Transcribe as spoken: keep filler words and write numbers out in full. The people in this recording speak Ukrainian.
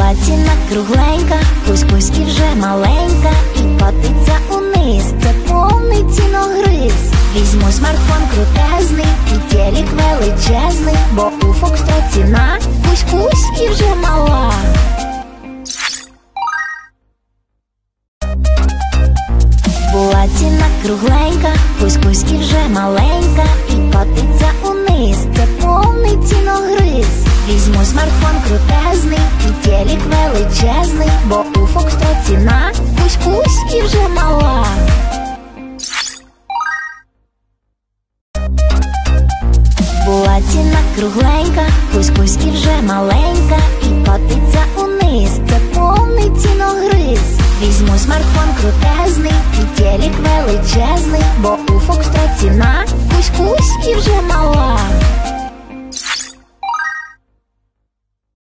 Була ціна кругленька, кусь-кусь і вже маленька, і котиться униз, це повний ціногриз. Візьму смартфон крутезний і телек величезний, бо у Фокстрот ціна кусь-кусь і вже мала. Була ціна кругленька, кусь-кусь і вже маленька, і котиться униз, це повний ціногриз. Візьму смартфон крутезний і телек величезний, бо у Фокстрот ціна кусь-кусь і вже мала. Була ціна кругленька, кусь-кусь і вже маленька, і котиться униз, це повний ціногриз. Візьму смартфон крутезний і телек величезний, бо у Фокстрот ціна кусь-кусь і вже мала.